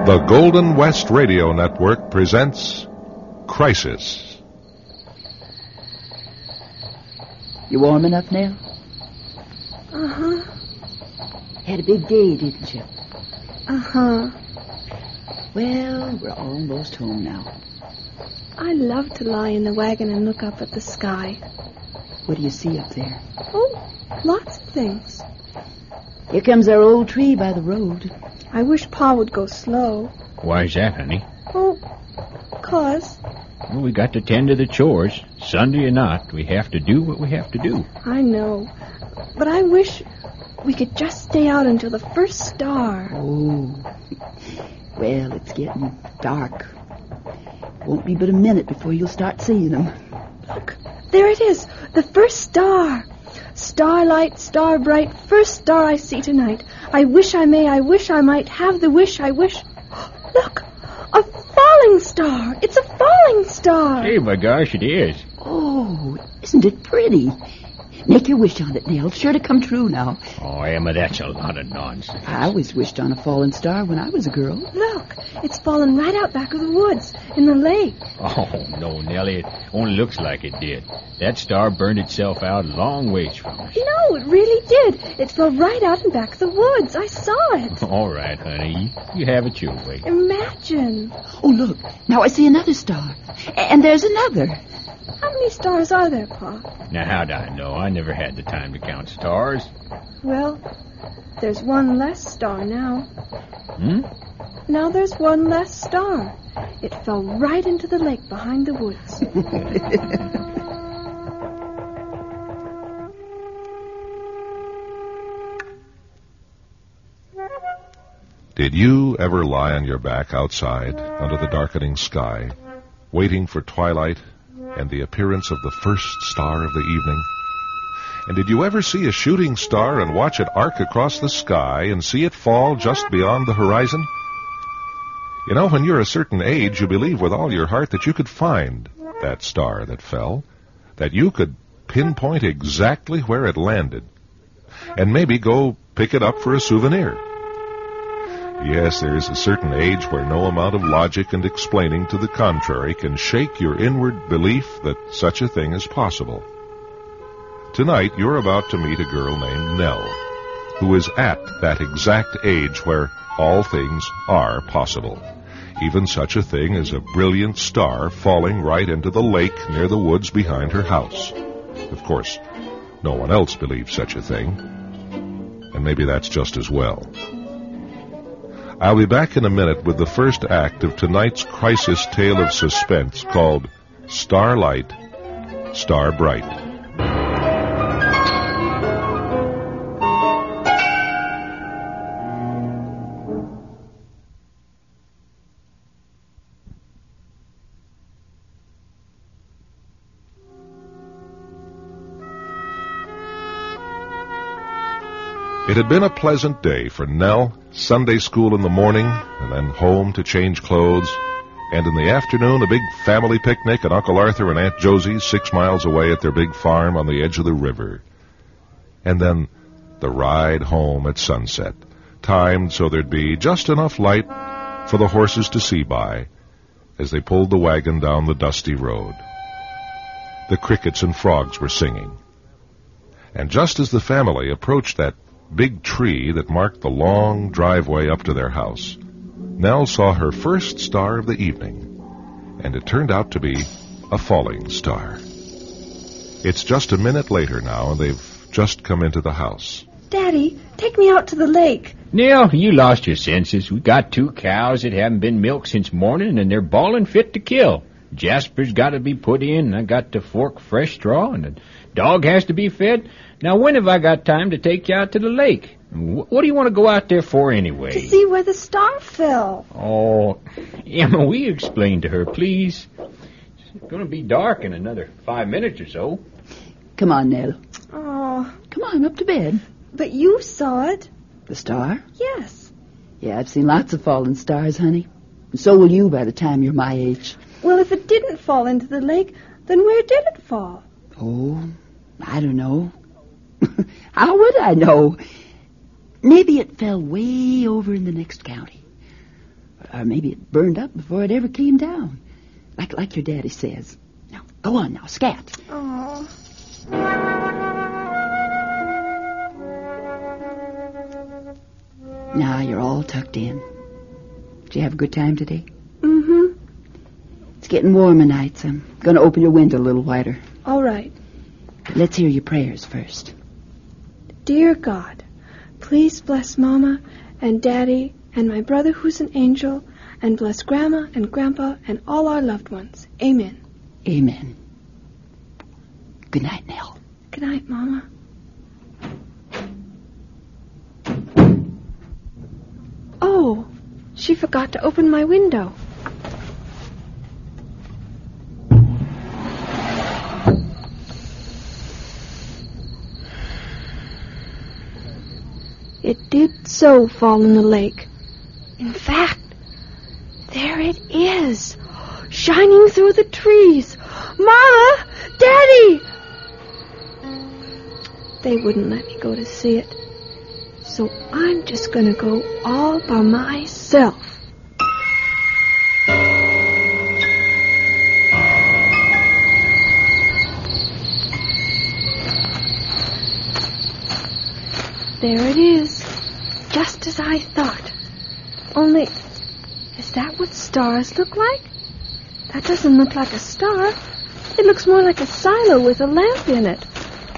The Golden West Radio Network presents Crisis. You warm enough now? Uh-huh. Had a big day, didn't you? Uh-huh. Well, we're almost home now. I love to lie in the wagon and look up at the sky. What do you see up there? Oh, lots of things. Here comes our old tree by the road. I wish Pa would go slow. Why's that, honey? Oh, 'cause Well, we got to tend to the chores. Sunday or not, we have to do what we have to do. I know. But I wish we could just stay out until the first star. Oh, well, it's getting dark. Won't be but a minute before you'll start seeing them. Look, there it is, the first star. Starlight, star bright, first star I see tonight. I wish I may, I wish I might have the wish I wish. Look, a falling star. It's a falling star. Hey, my gosh, it is. Oh, isn't it pretty? Make your wish on it, Nell. It's sure to come true now. Oh, Emma, that's a lot of nonsense. I always wished on a falling star when I was a girl. Look, it's fallen right out back of the woods, in the lake. Oh, no, Nellie, it only looks like it did. That star burned itself out a long ways from us. No, it really did. It fell right out in back of the woods. I saw it. All right, honey, you have it your way. Imagine. Oh, look, now I see another star. And there's another. How many stars are there, Pa? Now, how'd I know? I never had the time to count stars. Well, there's one less star now. Hmm? Now there's one less star. It fell right into the lake behind the woods. Did you ever lie on your back outside under the darkening sky, waiting for twilight and the appearance of the first star of the evening? And did you ever see a shooting star and watch it arc across the sky and see it fall just beyond the horizon? You know, when you're a certain age, you believe with all your heart that you could find that star that fell, that you could pinpoint exactly where it landed, and maybe go pick it up for a souvenir. Yes, there is a certain age where no amount of logic and explaining to the contrary can shake your inward belief that such a thing is possible. Tonight, you're about to meet a girl named Nell, who is at that exact age where all things are possible. Even such a thing as a brilliant star falling right into the lake near the woods behind her house. Of course, no one else believes such a thing, and maybe that's just as well. I'll be back in a minute with the first act of tonight's crisis tale of suspense called Starlight, Star Bright. It had been a pleasant day for Nell. Sunday school in the morning, and then home to change clothes. And in the afternoon, a big family picnic at Uncle Arthur and Aunt Josie's 6 miles away at their big farm on the edge of the river. And then the ride home at sunset, timed so there'd be just enough light for the horses to see by as they pulled the wagon down the dusty road. The crickets and frogs were singing. And just as the family approached that big tree that marked the long driveway up to their house, Nell saw her first star of the evening, and it turned out to be a falling star. It's just a minute later now, and they've just come into the house. Daddy, take me out to the lake. Nell, you lost your senses. We got 2 cows that haven't been milked since morning, and they're bawling fit to kill. Jasper's got to be put in, and I got to fork fresh straw, and the dog has to be fed. Now, when have I got time to take you out to the lake? What do you want to go out there for anyway? To see where the star fell. Oh, Emma, will you explain to her, please? It's going to be dark in another 5 minutes or so. Come on, Nell. Oh. Come on, up to bed. But you saw it. The star? Yes. Yeah, I've seen lots of falling stars, honey. And so will you by the time you're my age. Well, if it didn't fall into the lake, then where did it fall? Oh, I don't know. How would I know? Maybe it fell way over in the next county. Or maybe it burned up before it ever came down. Like your daddy says. Now, go on now, scat. Oh. Now you're all tucked in. Did you have a good time today? Mm-hmm. It's getting warmer nights. I'm going to open your window a little wider. All right. Let's hear your prayers first. Dear God, please bless Mama and Daddy and my brother who's an angel, and bless Grandma and Grandpa and all our loved ones. Amen. Amen. Good night, Nell. Good night, Mama. Oh, she forgot to open my window. It did so fall in the lake. In fact, there it is, shining through the trees. Mama! Daddy! They wouldn't let me go to see it. So I'm just going to go all by myself. There it is, just as I thought. Only, is that what stars look like? That doesn't look like a star. It looks more like a silo with a lamp in it.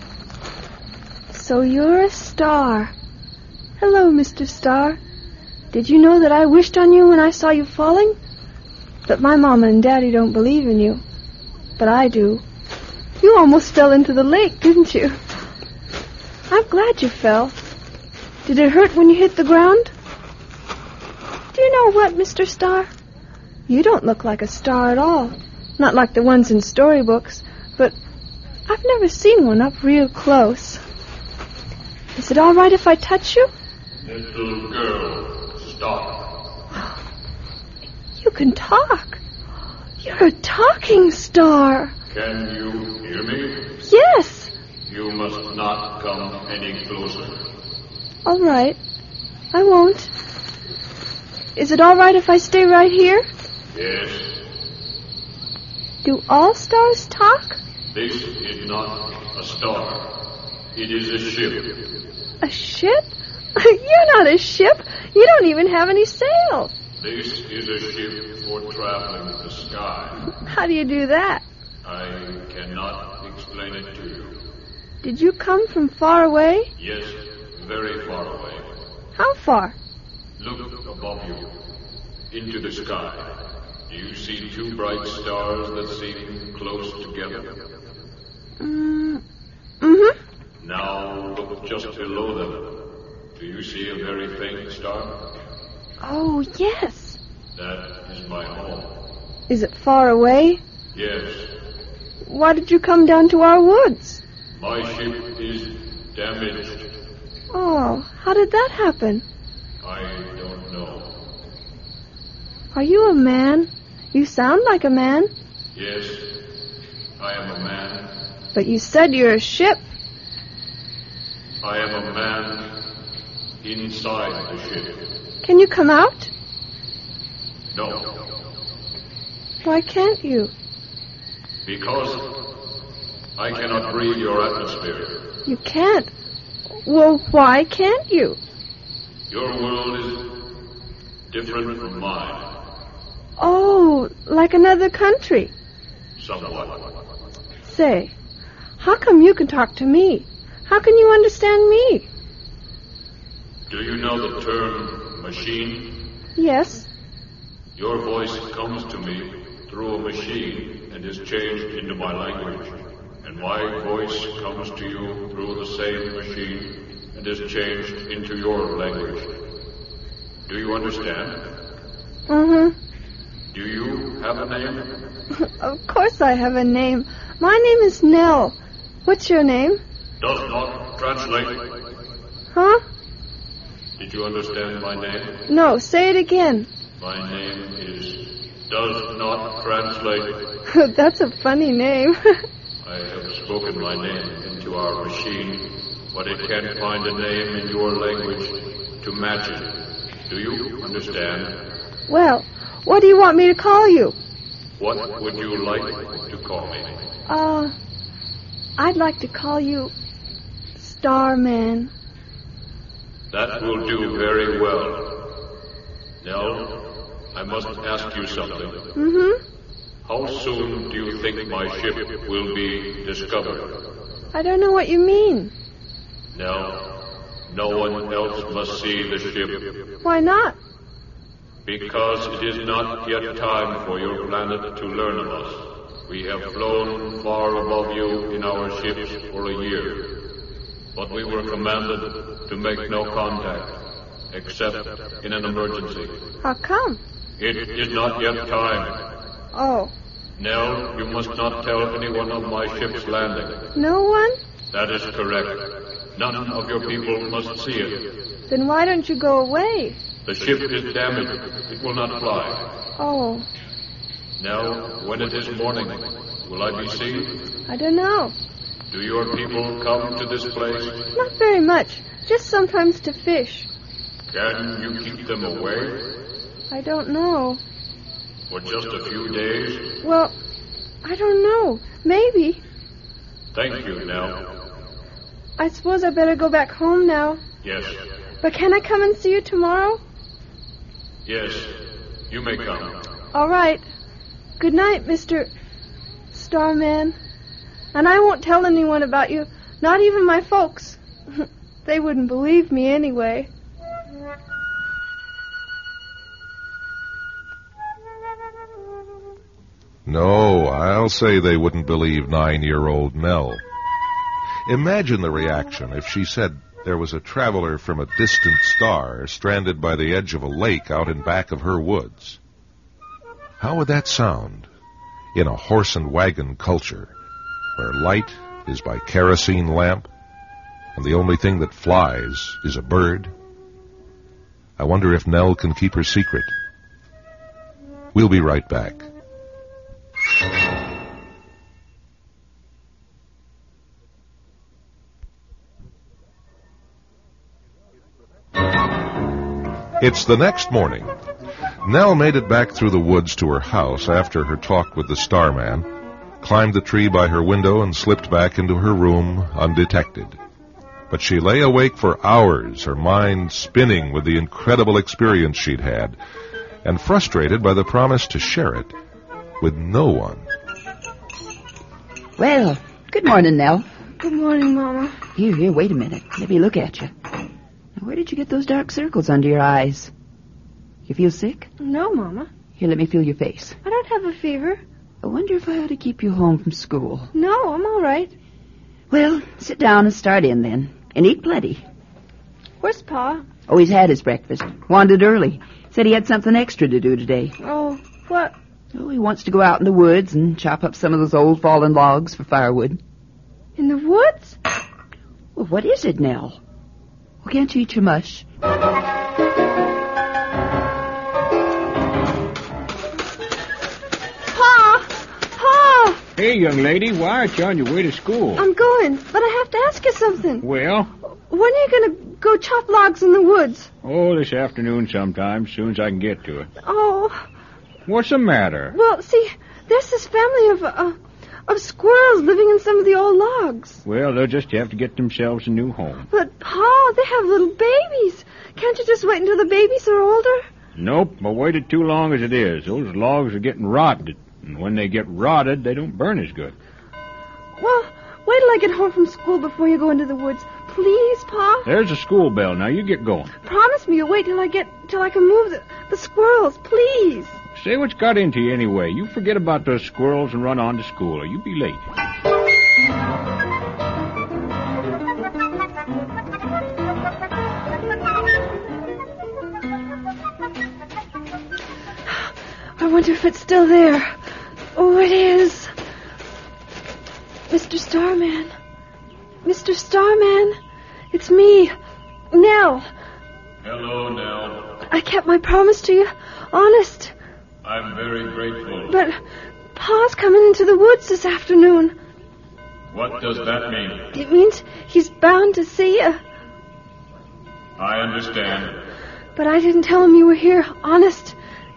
So you're a star. Hello, Mr. Star. Did you know that I wished on you when I saw you falling? But my Mama and Daddy don't believe in you. But I do. You almost fell into the lake, didn't you? I'm glad you fell. Did it hurt when you hit the ground? Do you know what, Mr. Star? You don't look like a star at all. Not like the ones in storybooks, but I've never seen one up real close. Is it all right if I touch you? Little girl, stop. You can talk. You're a talking star. Can you hear me? Yes. You must not come any closer. All right. I won't. Is it all right if I stay right here? Yes. Do all stars talk? This is not a star. It is a ship. A ship? You're not a ship. You don't even have any sails. This is a ship for traveling the sky. How do you do that? I cannot explain it to you. Did you come from far away? Yes, very far away. How far? Look above you, into the sky. Do you see two bright stars that seem close together? Mm-hmm. Now look just below them. Do you see a very faint star? Oh, yes. That is my home. Is it far away? Yes. Why did you come down to our woods? My ship is damaged. Oh, how did that happen? I don't know. Are you a man? You sound like a man. Yes, I am a man. But you said you're a ship. I am a man inside the ship. Can you come out? No, Why can't you? because I cannot breathe your atmosphere. You can't. Well, why can't you? Your world is different from mine, Oh, like another country. somewhat. Say, how come you can talk to me? How can you understand me? Do you know the term machine? Yes. Your voice comes to me through a machine and is changed into my language. And my voice comes to you through the same machine and is changed into your language. Do you understand? Mm-hmm. Do you have a name? Of course I have a name. My name is Nell. What's your name? Does not translate. Huh? Did you understand my name? No, say it again. My name is does not translate. That's a funny name. I have spoken my name into our machine, but it can't find a name in your language to match it. Do you understand? Well, what do you want me to call you? What would you like to call me? I'd like to call you Starman. That will do very well. Nell, I must ask you something. Mm-hmm. How soon do you think my ship will be discovered? I don't know what you mean. Nell, no one else must see the ship. Why not? Because it is not yet time for your planet to learn of us. We have flown far above you in our ships for a year. But we were commanded to make no contact, except in an emergency. How come? It is not yet time. Oh, Nell, you must not tell anyone of my ship's landing. no one? That is correct. None of your people must see it. Then why don't you go away? The ship is damaged. It will not fly. Oh, Nell, when it is morning, will I be seen? I don't know. Do your people come to this place? Not very much. Just sometimes to fish. Can you keep them away? I don't know. For just a few days? Well, I don't know. Maybe. Thank you, Nell. I suppose I better go back home now. Yes. But can I come and see you tomorrow? Yes. You may come. All right. Good night, Mr. Starman. And I won't tell anyone about you, not even my folks. They wouldn't believe me anyway. No, I'll say they wouldn't believe 9-year-old Nell. Imagine the reaction if she said there was a traveler from a distant star stranded by the edge of a lake out in back of her woods. How would that sound in a horse and wagon culture where light is by kerosene lamp and the only thing that flies is a bird? I wonder if Nell can keep her secret. We'll be right back. It's the next morning. Nell made it back through the woods to her house after her talk with the Starman, climbed the tree by her window, and slipped back into her room undetected. But she lay awake for hours, her mind spinning with the incredible experience she'd had, and frustrated by the promise to share it with no one. Well, good morning, Nell. Good morning, Mama. Here, wait a minute. Let me look at you. Now, where did you get those dark circles under your eyes? You feel sick? No, Mama. Here, let me feel your face. I don't have a fever. I wonder if I ought to keep you home from school. No, I'm all right. Well, sit down and start in then. And eat plenty. Where's Pa? Oh, he's had his breakfast. Wandered early. Said he had something extra to do today. Oh, what? Oh, he wants to go out in the woods and chop up some of those old fallen logs for firewood. In the woods? Well, what is it, Nell? Well, can't you eat your mush? Pa! Hey, young lady, why aren't you on your way to school? I'm going, but I have to ask you something. Well? When are you going to go chop logs in the woods? Oh, this afternoon sometime, as soon as I can get to it. Oh, What's the matter? well, see, there's this family of squirrels living in some of the old logs. Well, they'll just have to get themselves a new home. But, Pa, they have little babies. Can't you just wait until the babies are older? Nope, I waited too long as it is. Those logs are getting rotted. And when they get rotted, they don't burn as good. Well, wait till I get home from school before you go into the woods. Please, Pa. There's a school bell. Now you get going. Promise me you'll wait till I can move the squirrels, please. Say what's got into you anyway. You forget about those squirrels and run on to school, or you'll be late. I wonder if it's still there. Oh, it is. Mr. Starman. Mr. Starman. It's me, Nell. Hello, Nell. I kept my promise to you. Honest. I'm very grateful. But Pa's coming into the woods this afternoon. What does that mean? It means he's bound to see you. I understand. But I didn't tell him you were here. Honest.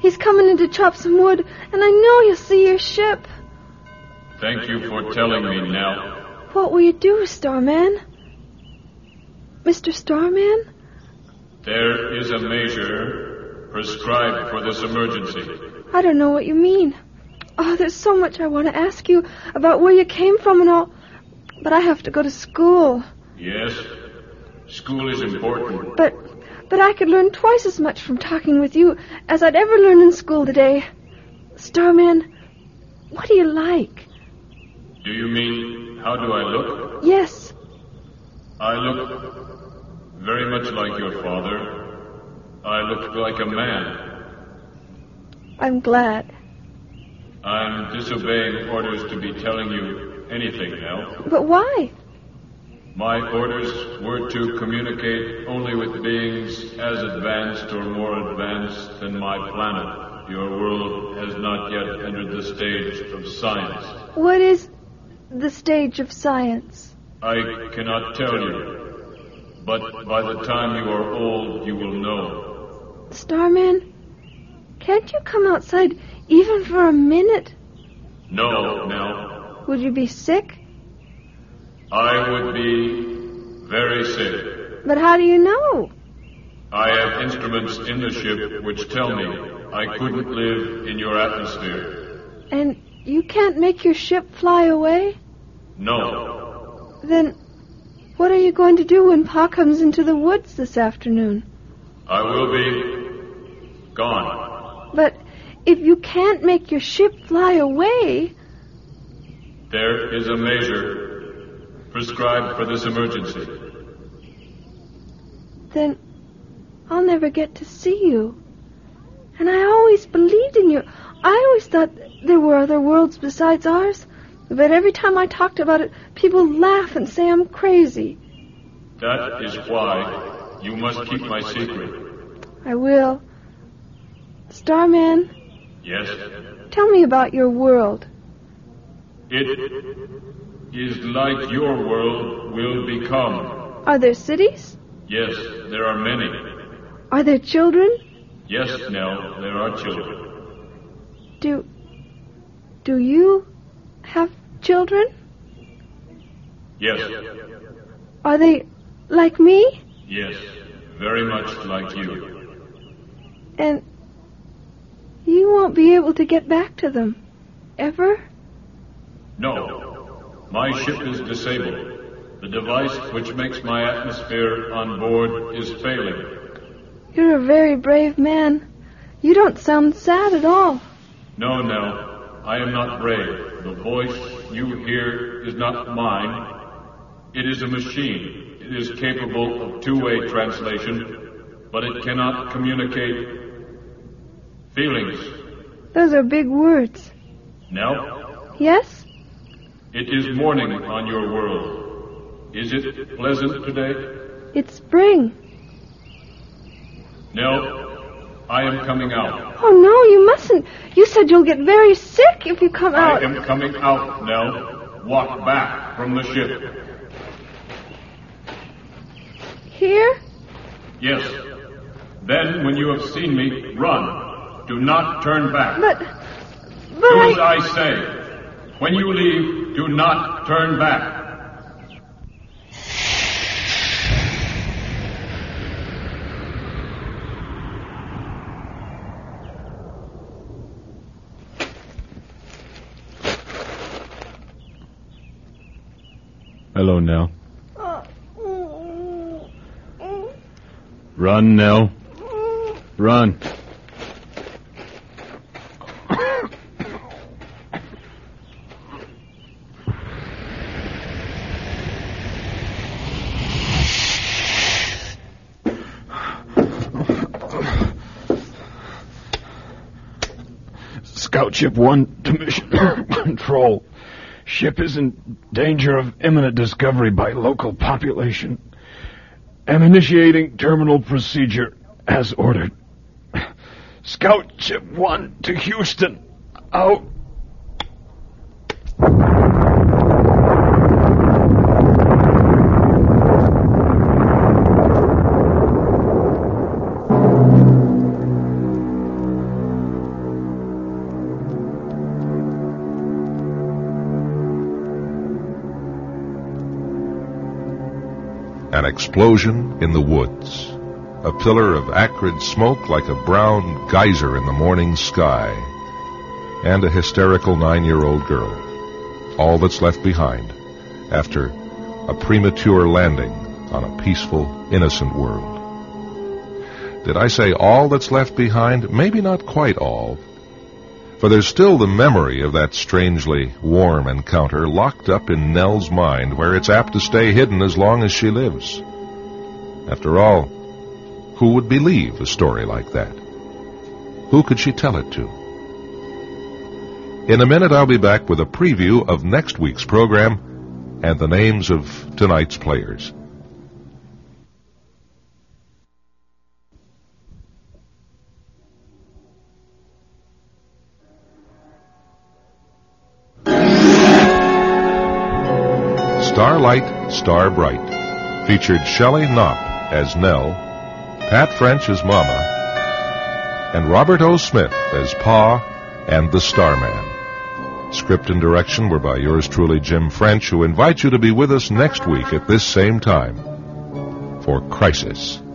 He's coming in to chop some wood, and I know you'll see your ship. Thank you for telling me, Nell. What will you do, Starman? Mr. Starman? There is a measure prescribed for this emergency. I don't know what you mean. Oh, there's so much I want to ask you about where you came from and all. But I have to go to school. Yes, school is important. But I could learn twice as much from talking with you as I'd ever learn in school today. Starman, what do you like? Do you mean, how do I look? Yes. I look very much like your father. I look like a man. I'm glad. I'm disobeying orders to be telling you anything now. But why? My orders were to communicate only with beings as advanced or more advanced than my planet. Your world has not yet entered the stage of science. What is the stage of science? I cannot tell you, but by the time you are old, you will know. Starman, can't you come outside even for a minute? No, Nell. Would you be sick? I would be very sick. But how do you know? I have instruments in the ship which tell me I couldn't live in your atmosphere. And you can't make your ship fly away? No. Then what are you going to do when Pa comes into the woods this afternoon? I will be gone. But if you can't make your ship fly away... There is a measure prescribed for this emergency. Then I'll never get to see you. And I always believed in you. I always thought there were other worlds besides ours. But every time I talked about it, people laugh and say I'm crazy. That is why you must keep my secret. I will. Starman, Yes? tell me about your world. It is like your world will become. Are there cities? Yes, there are many. Are there children? Yes, Nell, there are children. Do you have children? Yes, Are they like me? yes, very much like you. And you won't be able to get back to them, ever? No, my ship is disabled. The device which makes my atmosphere on board is failing. You're a very brave man. You don't sound sad at all. No, Nell, I am not brave. The voice you hear is not mine. It is a machine. It is capable of two-way translation, but it cannot communicate feelings. Those are big words. Nell, Yes? it is morning on your world. Is it pleasant today? It's spring. Nell, I am coming out. Oh, no, you mustn't. You said you'll get very sick if you come I out. am coming out, Nell. Walk back from the ship. Here? Yes. Then, when you have seen me, run. Do not turn back. But Do as I say. When you leave, do not turn back. Hello, Nell. Run, Nell. Run. Scout Ship 1 to mission control. Ship is in danger of imminent discovery by local population. Am initiating terminal procedure as ordered. Scout Ship 1 to Houston. Out. An explosion in the woods. A pillar of acrid smoke like a brown geyser in the morning sky. And a hysterical 9-year-old girl. All that's left behind after a premature landing on a peaceful, innocent world. Did I say all that's left behind? Maybe not quite all. For there's still the memory of that strangely warm encounter locked up in Nell's mind, where it's apt to stay hidden as long as she lives. After all, who would believe a story like that? Who could she tell it to? In a minute, I'll be back with a preview of next week's program and the names of tonight's players. Starlight, Star Bright featured Shelley Knopp as Nell, Pat French as Mama, and Robert O. Smith as Pa and the Starman. Script and direction were by yours truly, Jim French, who invites you to be with us next week at this same time for Crisis